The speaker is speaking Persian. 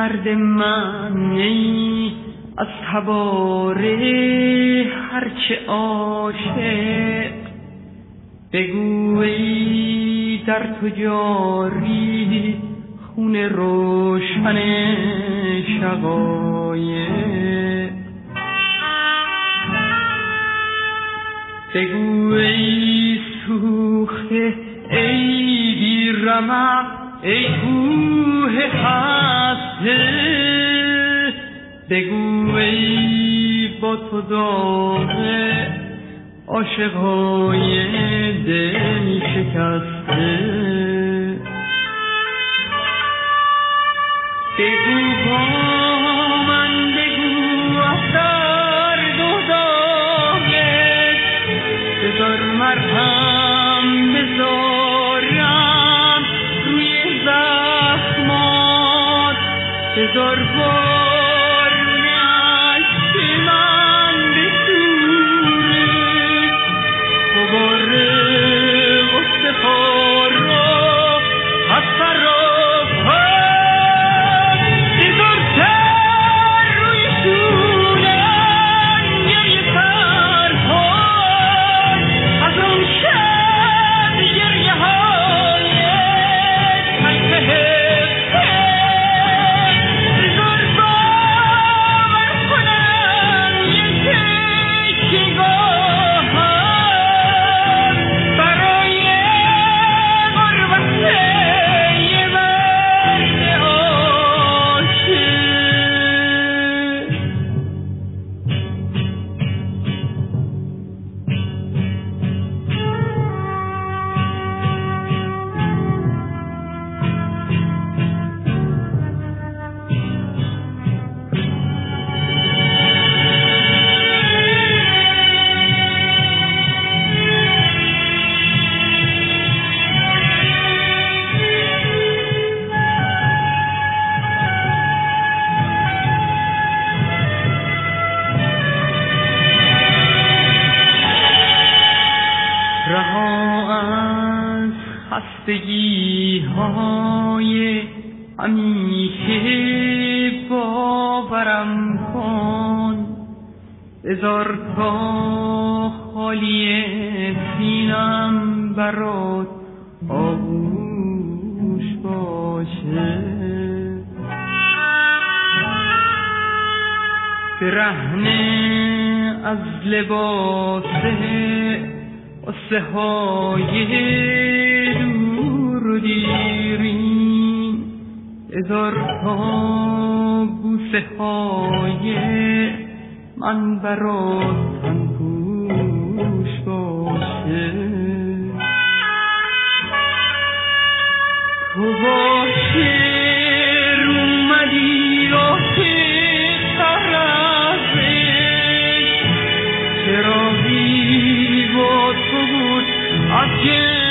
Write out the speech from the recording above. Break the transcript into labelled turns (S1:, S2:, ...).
S1: مرد من ای از تباره هرچه عاشق، بگو ای در تو جاری خون روشن شقایق. بگو ای سوخته ای بی رمق ای کوه خسته، بگو ای با تو داغ عاشقای دل شکسته. بگو با من بگو اثر دوداغت، بذار مرهم بذارم روی زخمات، بذار بارون عشق من بشوره، مباره غصه ها را از فراب ها، بذار سر روی شونم گریه سرپای از اون شب گریه های تلخه. رها از خستگی های همیشه باورم کن، بذار تا خالی سینم برات آغوش باشه. برهنه از لباسه قصه های دور و دیرین، بذار تا بوسه های من برات تنپوش باشه. تو با شعر اومدی آخه سرازش، چراغی با تو بود از